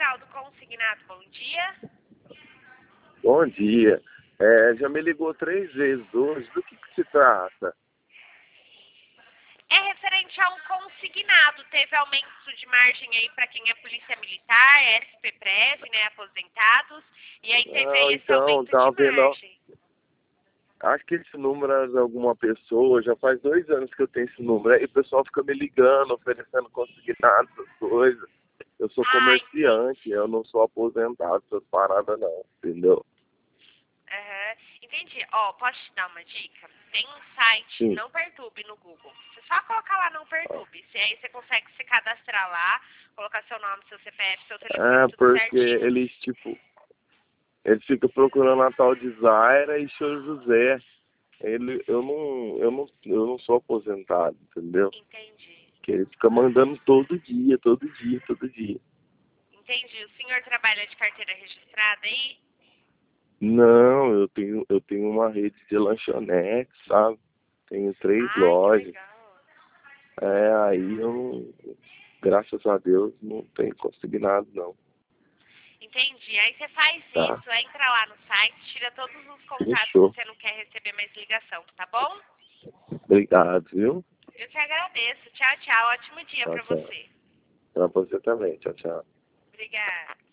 Geraldo Consignado, bom dia. Bom dia. Já me ligou 3 vezes hoje. Do que se trata? É referente a um consignado. Teve aumento de margem aí para quem é polícia militar, SP-Prev, né, aposentados. E aí teve Não, aí esse então, aumento tá de vendo? margem. Acho que esse número é de alguma pessoa. Já faz 2 anos que eu tenho esse número. Aí o pessoal fica me ligando, oferecendo consignado, essas coisas. Eu sou Ah, comerciante, eu não sou aposentado, essas paradas não, entendeu? entendi. Ó, posso te dar uma dica? Tem um site, Sim. Não Perturbe, no Google. Você só colocar lá Não Perturbe. Se aí você consegue se cadastrar lá, colocar seu nome, seu CPF, seu telefone, tudo Porque certinho. eles ficam procurando a tal de Zaira e Seu José. Eu não sou aposentado, entendeu? Entendi. Que ele fica mandando todo dia, todo dia, todo dia. Entendi. O senhor trabalha de carteira registrada aí? Não, eu tenho uma rede de lanchonete, sabe? Tenho 3 Ai, que lojas. legal. Aí eu não, graças a Deus, não tenho consignado não, Entendi. Aí você faz tá? isso, entra lá no site, tira todos os contatos que Fechou. você não quer receber mais ligação, tá bom? Obrigado, viu? Eu te agradeço. Tchau, tchau. Ótimo dia Tchau, pra tchau. você. Pra você também. Tchau, tchau. Obrigada.